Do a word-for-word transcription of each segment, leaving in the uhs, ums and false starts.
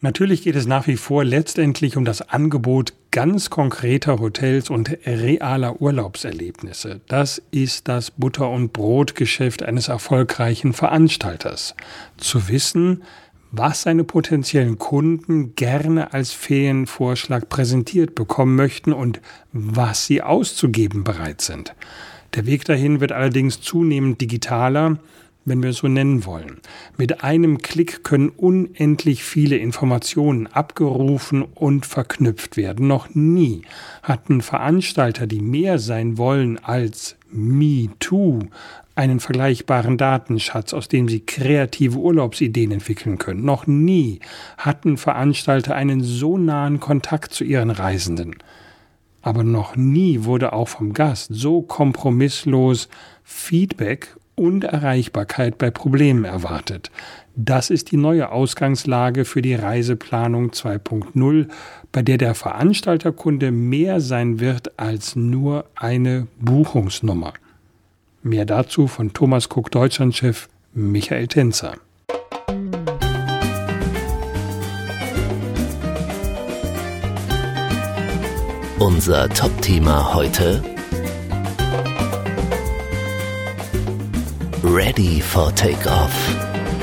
Natürlich geht es nach wie vor letztendlich um das Angebot ganz konkreter Hotels und realer Urlaubserlebnisse. Das ist das Butter- und Brotgeschäft eines erfolgreichen Veranstalters. Zu wissen, was seine potenziellen Kunden gerne als Ferienvorschlag präsentiert bekommen möchten und was sie auszugeben bereit sind. Der Weg dahin wird allerdings zunehmend digitaler, wenn wir es so nennen wollen. Mit einem Klick können unendlich viele Informationen abgerufen und verknüpft werden. Noch nie hatten Veranstalter, die mehr sein wollen als Me Too, einen vergleichbaren Datenschatz, aus dem sie kreative Urlaubsideen entwickeln können. Noch nie hatten Veranstalter einen so nahen Kontakt zu ihren Reisenden. Aber noch nie wurde auch vom Gast so kompromisslos Feedback und Erreichbarkeit bei Problemen erwartet. Das ist die neue Ausgangslage für die Reiseplanung zwei Punkt null, bei der der Veranstalterkunde mehr sein wird als nur eine Buchungsnummer. Mehr dazu von Thomas Cook Deutschlandchef Michael Tenzer. Unser Top-Thema heute: Ready for Takeoff.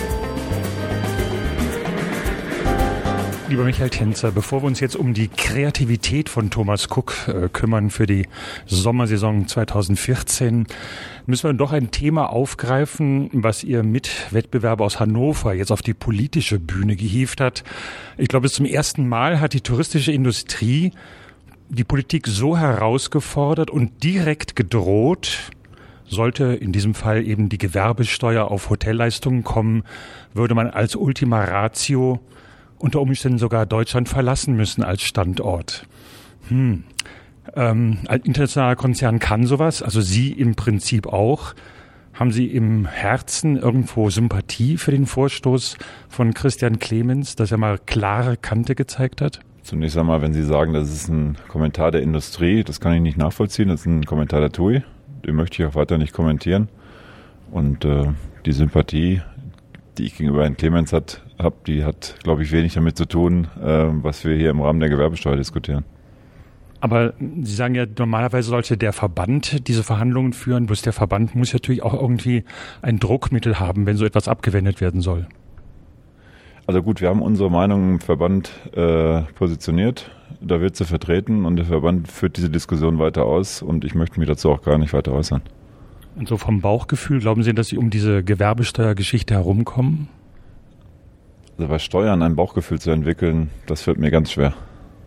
Lieber Michael Tenzer, bevor wir uns jetzt um die Kreativität von Thomas Cook äh, kümmern für die Sommersaison zwanzig vierzehn, müssen wir doch ein Thema aufgreifen, was Ihr Mitwettbewerber aus Hannover jetzt auf die politische Bühne gehievt hat. Ich glaube, zum ersten Mal hat die touristische Industrie die Politik so herausgefordert und direkt gedroht, sollte in diesem Fall eben die Gewerbesteuer auf Hotelleistungen kommen, würde man als Ultima Ratio unter Umständen sogar Deutschland verlassen müssen als Standort. Hm. Ähm, ein internationaler Konzern kann sowas, also Sie im Prinzip auch. Haben Sie im Herzen irgendwo Sympathie für den Vorstoß von Christian Clemens, dass er mal klare Kante gezeigt hat? Zunächst einmal, wenn Sie sagen, das ist ein Kommentar der Industrie, das kann ich nicht nachvollziehen, das ist ein Kommentar der T U I. Den möchte ich auch weiter nicht kommentieren. Und äh, die Sympathie, die ich gegenüber Herrn Clemens hat, habe, die hat, glaube ich, wenig damit zu tun, äh, was wir hier im Rahmen der Gewerbesteuer diskutieren. Aber Sie sagen ja, normalerweise sollte der Verband diese Verhandlungen führen, bloß der Verband muss natürlich auch irgendwie ein Druckmittel haben, wenn so etwas abgewendet werden soll. Also gut, wir haben unsere Meinung im Verband äh, positioniert, da wird sie vertreten und der Verband führt diese Diskussion weiter aus und ich möchte mich dazu auch gar nicht weiter äußern. Und so vom Bauchgefühl, glauben Sie, dass Sie um diese Gewerbesteuergeschichte herumkommen? Also bei Steuern ein Bauchgefühl zu entwickeln, das fällt mir ganz schwer.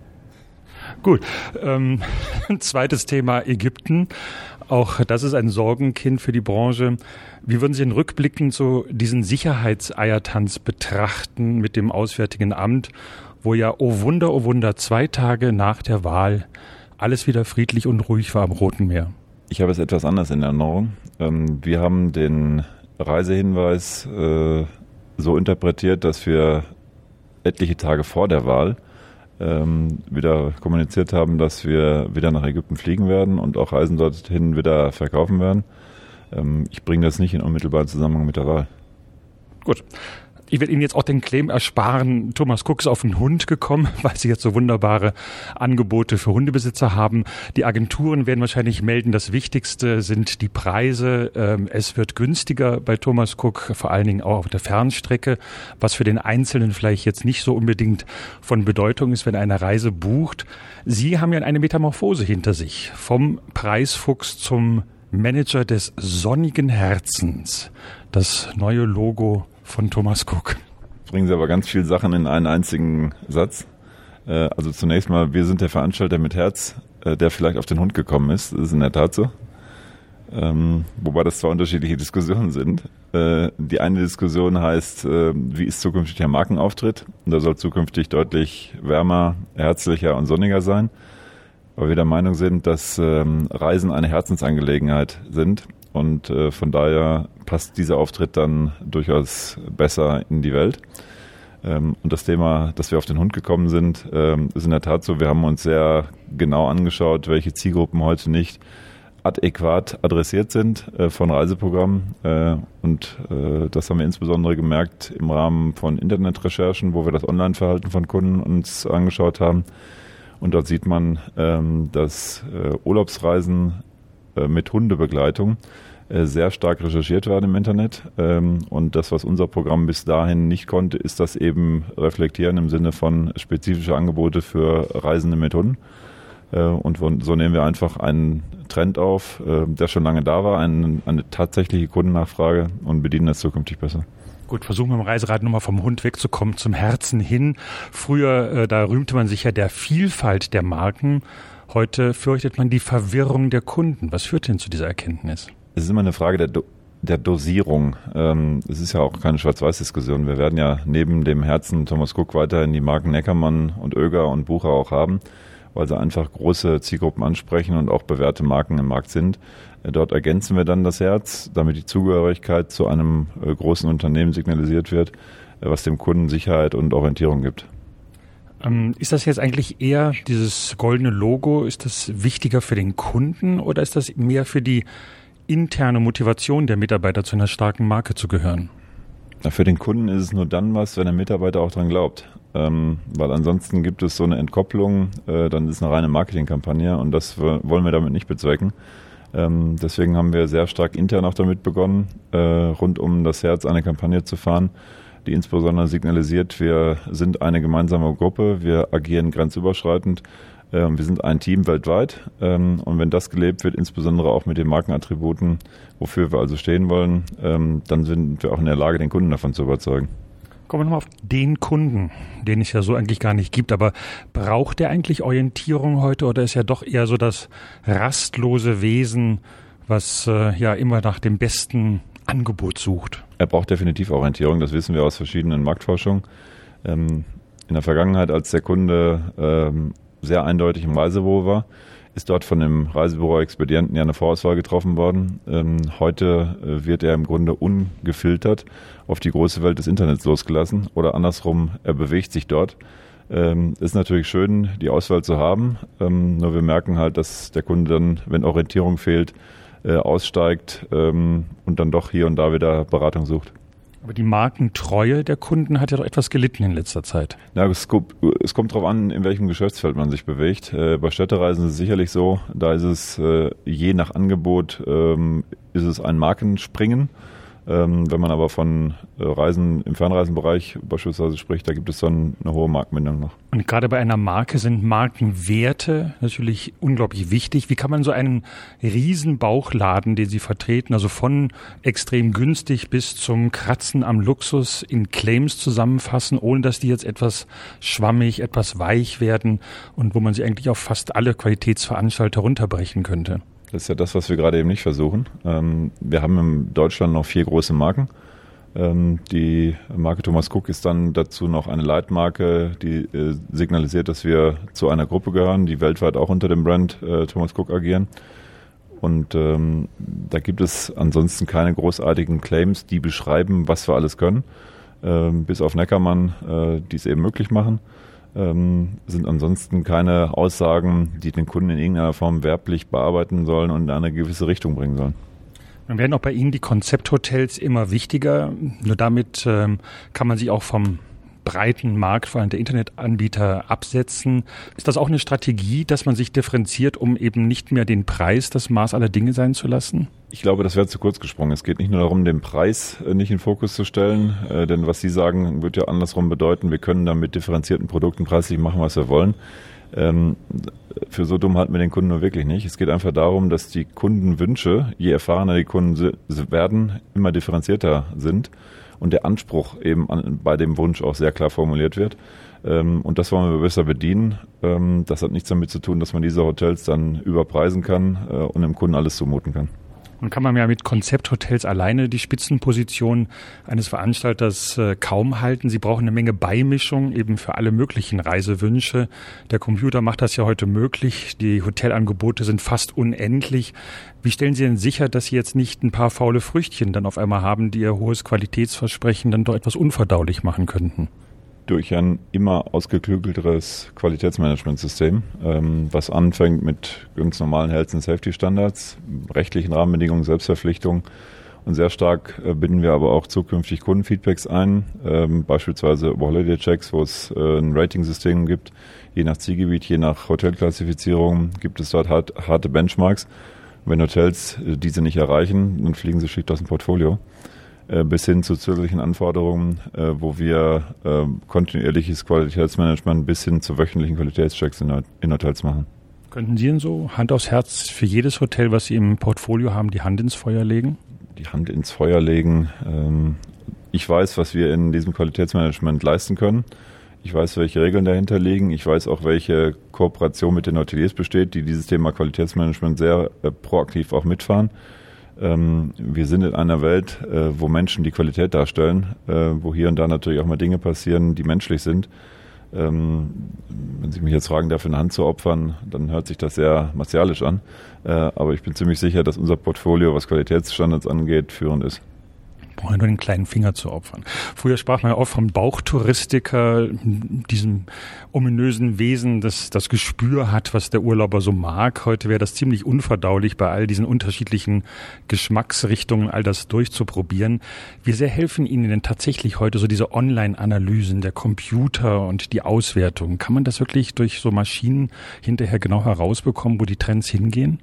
Gut, ähm, zweites Thema Ägypten. Auch das ist ein Sorgenkind für die Branche. Wie würden Sie denn rückblickend so diesen Sicherheitseiertanz betrachten mit dem Auswärtigen Amt, wo ja, oh Wunder, oh Wunder, zwei Tage nach der Wahl alles wieder friedlich und ruhig war am Roten Meer? Ich habe es etwas anders in Erinnerung. Wir haben den Reisehinweis äh, so interpretiert, dass wir etliche Tage vor der Wahl ähm, wieder kommuniziert haben, dass wir wieder nach Ägypten fliegen werden und auch Reisen dorthin wieder verkaufen werden. Ähm, ich bringe das nicht in unmittelbaren Zusammenhang mit der Wahl. Gut. Ich werde Ihnen jetzt auch den Claim ersparen, Thomas Cook ist auf den Hund gekommen, weil Sie jetzt so wunderbare Angebote für Hundebesitzer haben. Die Agenturen werden wahrscheinlich melden, das Wichtigste sind die Preise. Es wird günstiger bei Thomas Cook, vor allen Dingen auch auf der Fernstrecke, was für den Einzelnen vielleicht jetzt nicht so unbedingt von Bedeutung ist, wenn er eine Reise bucht. Sie haben ja eine Metamorphose hinter sich, vom Preisfuchs zum Manager des sonnigen Herzens. Das neue Logo von Thomas Cook. Bringen Sie aber ganz viele Sachen in einen einzigen Satz. Also zunächst mal, wir sind der Veranstalter mit Herz, der vielleicht auf den Hund gekommen ist. Das ist in der Tat so. Ähm, wobei das zwei unterschiedliche Diskussionen sind. Äh, die eine Diskussion heißt, äh, wie ist zukünftig der Markenauftritt? Und da soll zukünftig deutlich wärmer, herzlicher und sonniger sein. Weil wir der Meinung sind, dass ähm, Reisen eine Herzensangelegenheit sind. Und äh, von daher passt dieser Auftritt dann durchaus besser in die Welt. Ähm, und das Thema, dass wir auf den Hund gekommen sind, ähm, ist in der Tat so. Wir haben uns sehr genau angeschaut, welche Zielgruppen heute nicht adäquat adressiert sind äh, von Reiseprogrammen. Äh, und äh, das haben wir insbesondere gemerkt im Rahmen von Internetrecherchen, wo wir das Online-Verhalten von Kunden uns angeschaut haben. Und dort sieht man, ähm, dass äh, Urlaubsreisen äh, mit Hundebegleitung äh, sehr stark recherchiert werden im Internet. Ähm, und das, was unser Programm bis dahin nicht konnte, ist das eben reflektieren im Sinne von spezifische Angebote für Reisende mit Hunden. Äh, und so nehmen wir einfach einen Trend auf, äh, der schon lange da war, eine, eine tatsächliche Kundennachfrage und bedienen das zukünftig besser. Gut, versuchen wir im Reiserad nochmal vom Hund wegzukommen, zum Herzen hin. Früher, äh, da rühmte man sich ja der Vielfalt der Marken. Heute fürchtet man die Verwirrung der Kunden. Was führt denn zu dieser Erkenntnis? Es ist immer eine Frage der, Do- der Dosierung. Ähm, es ist ja auch keine Schwarz-Weiß-Diskussion. Wir werden ja neben dem Herzen Thomas Cook weiterhin die Marken Neckermann und Oeger und Bucher auch haben, weil sie einfach große Zielgruppen ansprechen und auch bewährte Marken im Markt sind. Dort ergänzen wir dann das Herz, damit die Zugehörigkeit zu einem großen Unternehmen signalisiert wird, was dem Kunden Sicherheit und Orientierung gibt. Ähm, ist das jetzt eigentlich eher dieses goldene Logo, ist das wichtiger für den Kunden oder ist das mehr für die interne Motivation der Mitarbeiter, zu einer starken Marke zu gehören? Na, für den Kunden ist es nur dann was, wenn der Mitarbeiter auch dran glaubt. Ähm, weil ansonsten gibt es so eine Entkopplung, äh, dann ist es eine reine Marketingkampagne und das w- wollen wir damit nicht bezwecken. Ähm, deswegen haben wir sehr stark intern auch damit begonnen, äh, rund um das Herz eine Kampagne zu fahren, die insbesondere signalisiert, wir sind eine gemeinsame Gruppe, wir agieren grenzüberschreitend, äh, wir sind ein Team weltweit. Ähm, und wenn das gelebt wird, insbesondere auch mit den Markenattributen, wofür wir also stehen wollen, ähm, dann sind wir auch in der Lage, den Kunden davon zu überzeugen. Kommen wir nochmal auf den Kunden, den es ja so eigentlich gar nicht gibt. Aber braucht der eigentlich Orientierung heute oder ist ja doch eher so das rastlose Wesen, was äh, ja immer nach dem besten Angebot sucht? Er braucht definitiv Orientierung, das wissen wir aus verschiedenen Marktforschungen. Ähm, in der Vergangenheit, als der Kunde ähm, sehr eindeutig im Reisebüro war, ist dort von dem Reisebüro-Expedienten ja eine Vorauswahl getroffen worden. Ähm, heute äh, wird er im Grunde ungefiltert auf die große Welt des Internets losgelassen oder andersrum, er bewegt sich dort. Ähm, ist natürlich schön, die Auswahl zu haben, ähm, nur wir merken halt, dass der Kunde dann, wenn Orientierung fehlt, äh, aussteigt ähm, und dann doch hier und da wieder Beratung sucht. Aber die Markentreue der Kunden hat ja doch etwas gelitten in letzter Zeit. Ja, es, kommt, es kommt darauf an, in welchem Geschäftsfeld man sich bewegt. Äh, bei Städtereisen ist es sicherlich so, da ist es äh, je nach Angebot ähm, ist es ein Markenspringen. Ähm, wenn man aber von äh, Reisen im Fernreisenbereich beispielsweise spricht, da gibt es dann eine hohe Markenbindung noch. Und gerade bei einer Marke sind Markenwerte natürlich unglaublich wichtig. Wie kann man so einen riesen Bauchladen, den Sie vertreten, also von extrem günstig bis zum Kratzen am Luxus in Claims zusammenfassen, ohne dass die jetzt etwas schwammig, etwas weich werden und wo man sie eigentlich auf fast alle Qualitätsveranstalter runterbrechen könnte? Das ist ja das, was wir gerade eben nicht versuchen. Ähm, wir haben in Deutschland noch vier große Marken. Ähm, die Marke Thomas Cook ist dann dazu noch eine Leitmarke, die äh, signalisiert, dass wir zu einer Gruppe gehören, die weltweit auch unter dem Brand äh, Thomas Cook agieren. Und ähm, da gibt es ansonsten keine großartigen Claims, die beschreiben, was wir alles können. Ähm, bis auf Neckermann, äh, die es eben möglich machen. Ähm, sind ansonsten keine Aussagen, die den Kunden in irgendeiner Form werblich bearbeiten sollen und in eine gewisse Richtung bringen sollen. Dann werden auch bei Ihnen die Konzepthotels immer wichtiger. Nur damit ähm, kann man sich auch vom breiten Markt, vor allem der Internetanbieter, absetzen. Ist das auch eine Strategie, dass man sich differenziert, um eben nicht mehr den Preis das Maß aller Dinge sein zu lassen? Ich glaube, das wäre zu kurz gesprungen. Es geht nicht nur darum, den Preis nicht in den Fokus zu stellen, äh, denn was Sie sagen, wird ja andersrum bedeuten, wir können dann mit differenzierten Produkten preislich machen, was wir wollen. Ähm, für so dumm halten wir den Kunden nur wirklich nicht. Es geht einfach darum, dass die Kundenwünsche, je erfahrener die Kunden werden, immer differenzierter sind und der Anspruch eben an, bei dem Wunsch auch sehr klar formuliert wird. Ähm, und das wollen wir besser bedienen. Ähm, das hat nichts damit zu tun, dass man diese Hotels dann überpreisen kann äh, und dem Kunden alles zumuten kann. Und kann man ja mit Konzepthotels alleine die Spitzenposition eines Veranstalters äh, kaum halten. Sie brauchen eine Menge Beimischung eben für alle möglichen Reisewünsche. Der Computer macht das ja heute möglich. Die Hotelangebote sind fast unendlich. Wie stellen Sie denn sicher, dass Sie jetzt nicht ein paar faule Früchtchen dann auf einmal haben, die Ihr hohes Qualitätsversprechen dann doch etwas unverdaulich machen könnten? durch ein immer ausgeklügelteres Qualitätsmanagementsystem, ähm, was anfängt mit ganz normalen Health and Safety Standards, rechtlichen Rahmenbedingungen, Selbstverpflichtungen. Und sehr stark äh, binden wir aber auch zukünftig Kundenfeedbacks ein, ähm, beispielsweise über Holiday Checks, wo es äh, ein Rating-System gibt. Je nach Zielgebiet, je nach Hotelklassifizierung gibt es dort hart, harte Benchmarks. Und wenn Hotels äh, diese nicht erreichen, dann fliegen sie schlicht aus dem Portfolio. Äh, bis hin zu zusätzlichen Anforderungen, äh, wo wir äh, kontinuierliches Qualitätsmanagement bis hin zu wöchentlichen Qualitätschecks in, in Hotels machen. Könnten Sie denn so Hand aufs Herz für jedes Hotel, was Sie im Portfolio haben, die Hand ins Feuer legen? Die Hand ins Feuer legen. Ähm, ich weiß, was wir in diesem Qualitätsmanagement leisten können. Ich weiß, welche Regeln dahinter liegen. Ich weiß auch, welche Kooperation mit den Hoteliers besteht, die dieses Thema Qualitätsmanagement sehr äh, proaktiv auch mitfahren. Ähm, wir sind in einer Welt, äh, wo Menschen die Qualität darstellen, äh, wo hier und da natürlich auch mal Dinge passieren, die menschlich sind. Ähm, wenn Sie mich jetzt fragen, dafür eine Hand zu opfern, dann hört sich das sehr martialisch an. Äh, aber ich bin ziemlich sicher, dass unser Portfolio, was Qualitätsstandards angeht, führend ist. Brauche nur den kleinen Finger zu opfern. Früher sprach man ja oft vom Bauchtouristiker, diesem ominösen Wesen, das das Gespür hat, was der Urlauber so mag. Heute wäre das ziemlich unverdaulich, bei all diesen unterschiedlichen Geschmacksrichtungen all das durchzuprobieren. Wie sehr helfen Ihnen denn tatsächlich heute so diese Online-Analysen, der Computer und die Auswertung? Kann man das wirklich durch so Maschinen hinterher genau herausbekommen, wo die Trends hingehen?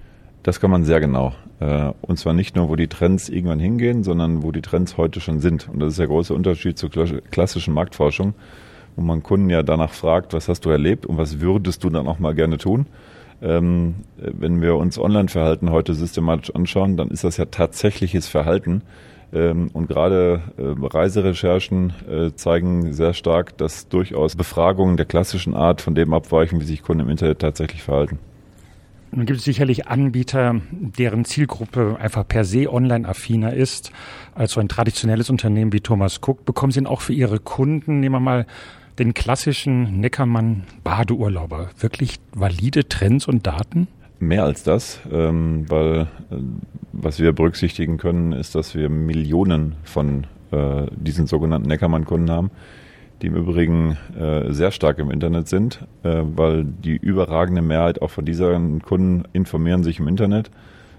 Das kann man sehr genau. Und zwar nicht nur, wo die Trends irgendwann hingehen, sondern wo die Trends heute schon sind. Und das ist der große Unterschied zur klassischen Marktforschung, wo man Kunden ja danach fragt, was hast du erlebt und was würdest du dann auch mal gerne tun. Ähm, wenn wir uns Online-Verhalten heute systematisch anschauen, dann ist das ja tatsächliches Verhalten. Ähm, und gerade äh, Reiserecherchen äh, zeigen sehr stark, dass durchaus Befragungen der klassischen Art von dem abweichen, wie sich Kunden im Internet tatsächlich verhalten. Nun gibt es sicherlich Anbieter, deren Zielgruppe einfach per se online-affiner ist als so ein traditionelles Unternehmen wie Thomas Cook. Bekommen Sie denn auch für Ihre Kunden, nehmen wir mal den klassischen Neckermann-Badeurlauber, wirklich valide Trends und Daten? Mehr als das, ähm, weil äh, was wir berücksichtigen können, ist, dass wir Millionen von äh, diesen sogenannten Neckermann-Kunden haben, die im Übrigen äh, sehr stark im Internet sind, äh, weil die überragende Mehrheit auch von diesen Kunden informieren sich im Internet.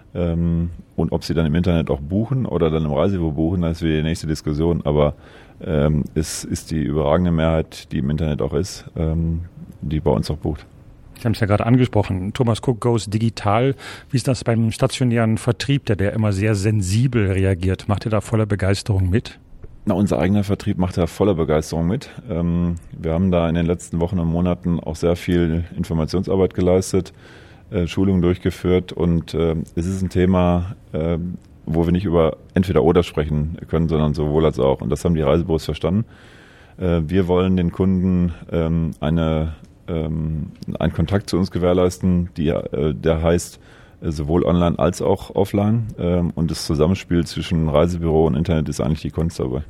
Ähm, und ob sie dann im Internet auch buchen oder dann im Reisebüro buchen, das ist wieder die nächste Diskussion. Aber ähm, es ist die überragende Mehrheit, die im Internet auch ist, ähm, die bei uns auch bucht. Sie haben es ja gerade angesprochen, Thomas Cook goes digital. Wie ist das beim stationären Vertrieb, der, der immer sehr sensibel reagiert? Macht ihr da voller Begeisterung mit? Na, unser eigener Vertrieb macht da voller Begeisterung mit. Ähm, wir haben da in den letzten Wochen und Monaten auch sehr viel Informationsarbeit geleistet, äh, Schulungen durchgeführt und äh, es ist ein Thema, äh, wo wir nicht über entweder oder sprechen können, sondern sowohl als auch. Und das haben die Reisebüros verstanden. Äh, wir wollen den Kunden ähm, eine, ähm, einen Kontakt zu uns gewährleisten, die, äh, der heißt, sowohl online als auch offline. Und das Zusammenspiel zwischen Reisebüro und Internet ist eigentlich die Kunst dabei.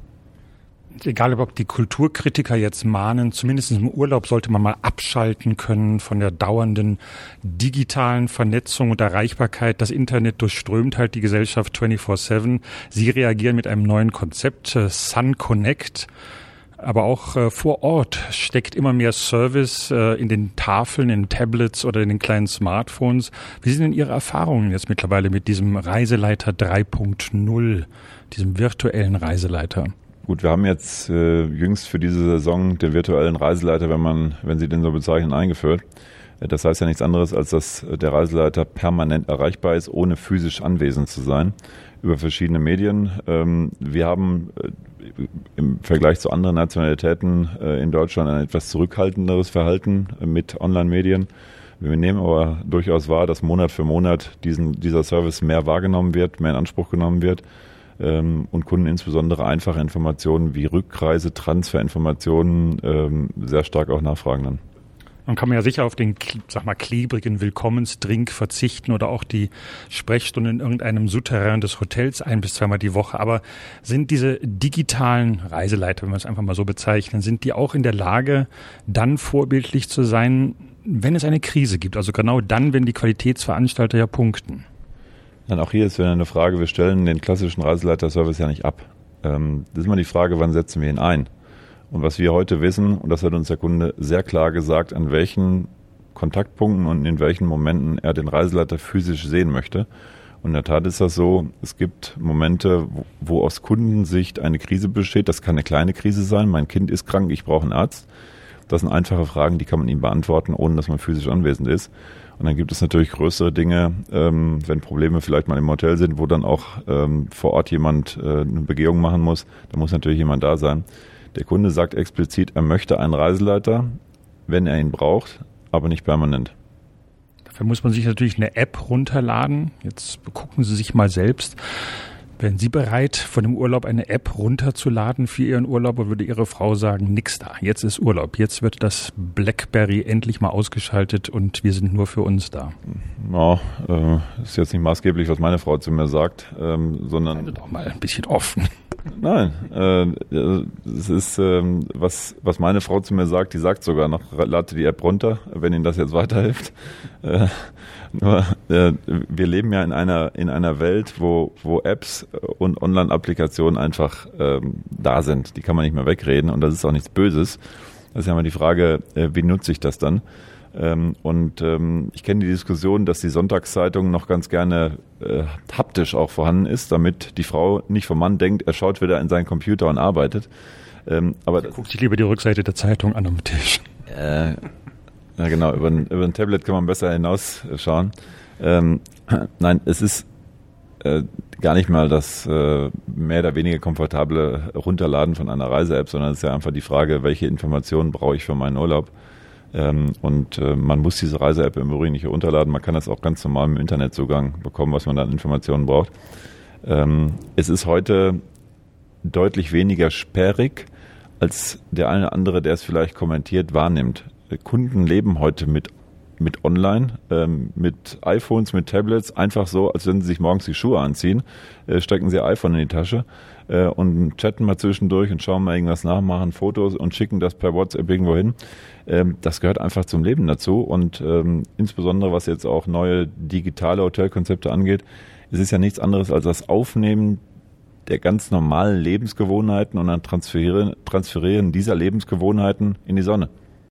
Egal, ob die Kulturkritiker jetzt mahnen, zumindest im Urlaub sollte man mal abschalten können von der dauernden digitalen Vernetzung und Erreichbarkeit. Das Internet durchströmt halt die Gesellschaft vierundzwanzig sieben. Sie reagieren mit einem neuen Konzept, Sun Connect. Aber auch äh, vor Ort steckt immer mehr Service äh, in den Tafeln, in Tablets oder in den kleinen Smartphones. Wie sind denn Ihre Erfahrungen jetzt mittlerweile mit diesem Reiseleiter drei Punkt null, diesem virtuellen Reiseleiter? Gut, wir haben jetzt äh, jüngst für diese Saison den virtuellen Reiseleiter, wenn man, wenn Sie den so bezeichnen, eingeführt. Das heißt ja nichts anderes, als dass der Reiseleiter permanent erreichbar ist, ohne physisch anwesend zu sein, über verschiedene Medien. Wir haben im Vergleich zu anderen Nationalitäten in Deutschland ein etwas zurückhaltenderes Verhalten mit Online-Medien. Wir nehmen aber durchaus wahr, dass Monat für Monat diesen, dieser Service mehr wahrgenommen wird, mehr in Anspruch genommen wird und Kunden insbesondere einfache Informationen wie Rückreise, Transferinformationen sehr stark auch nachfragen dann. Man kann ja sicher auf den, sag mal, klebrigen Willkommensdrink verzichten oder auch die Sprechstunde in irgendeinem Souterrain des Hotels ein- bis zweimal die Woche. Aber sind diese digitalen Reiseleiter, wenn wir es einfach mal so bezeichnen, sind die auch in der Lage, dann vorbildlich zu sein, wenn es eine Krise gibt? Also genau dann, wenn die Qualitätsveranstalter ja punkten. Dann auch hier ist wieder eine Frage, wir stellen den klassischen Reiseleiter-Service ja nicht ab. Das ist immer die Frage, wann setzen wir ihn ein? Und was wir heute wissen, und das hat uns der Kunde sehr klar gesagt, an welchen Kontaktpunkten und in welchen Momenten er den Reiseleiter physisch sehen möchte. Und in der Tat ist das so, es gibt Momente, wo, wo aus Kundensicht eine Krise besteht. Das kann eine kleine Krise sein, mein Kind ist krank, ich brauche einen Arzt. Das sind einfache Fragen, die kann man ihm beantworten, ohne dass man physisch anwesend ist. Und dann gibt es natürlich größere Dinge, ähm, wenn Probleme vielleicht mal im Hotel sind, wo dann auch ähm, vor Ort jemand äh, eine Begehung machen muss, da muss natürlich jemand da sein. Der Kunde sagt explizit, er möchte einen Reiseleiter, wenn er ihn braucht, aber nicht permanent. Dafür muss man sich natürlich eine App runterladen. Jetzt gucken Sie sich mal selbst. Wären Sie bereit, von dem Urlaub eine App runterzuladen für Ihren Urlaub, oder würde Ihre Frau sagen, nix da, jetzt ist Urlaub, jetzt wird das BlackBerry endlich mal ausgeschaltet und wir sind nur für uns da? Ja, äh, ist jetzt nicht maßgeblich, was meine Frau zu mir sagt, ähm, sondern... Also doch mal ein bisschen offen. Nein, äh, es ist, äh, was, was meine Frau zu mir sagt, die sagt sogar noch, lade die App runter, wenn Ihnen das jetzt weiterhilft. Äh, nur, äh, wir leben ja in einer, in einer Welt, wo, wo Apps und Online-Applikationen einfach ähm, da sind. Die kann man nicht mehr wegreden und das ist auch nichts Böses. Das ist ja immer die Frage, äh, wie nutze ich das dann? Ähm, und ähm, ich kenne die Diskussion, dass die Sonntagszeitung noch ganz gerne äh, haptisch auch vorhanden ist, damit die Frau nicht vom Mann denkt, er schaut wieder in seinen Computer und arbeitet. Ähm, aber guckt sich lieber die Rückseite der Zeitung an am Tisch. Äh, ja genau, über ein, über ein Tablet kann man besser hinausschauen. Ähm, nein, es ist äh, gar nicht mal das äh, mehr oder weniger komfortable Runterladen von einer Reise-App, sondern es ist ja einfach die Frage, welche Informationen brauche ich für meinen Urlaub. Ähm, und äh, man muss diese Reise-App im Übrigen nicht herunterladen, man kann das auch ganz normal im Internetzugang bekommen, was man da an Informationen braucht. Ähm, es ist heute deutlich weniger sperrig, als der eine andere, der es vielleicht kommentiert, wahrnimmt. Kunden leben heute mit mit Online, ähm, mit iPhones, mit Tablets, einfach so, als wenn sie sich morgens die Schuhe anziehen, äh, stecken sie ihr iPhone in die Tasche äh, und chatten mal zwischendurch und schauen mal irgendwas nach, machen Fotos und schicken das per WhatsApp irgendwo hin. Ähm, das gehört einfach zum Leben dazu und ähm, insbesondere, was jetzt auch neue digitale Hotelkonzepte angeht, es ist ja nichts anderes als das Aufnehmen der ganz normalen Lebensgewohnheiten und dann transferieren, transferieren dieser Lebensgewohnheiten in die Sonne.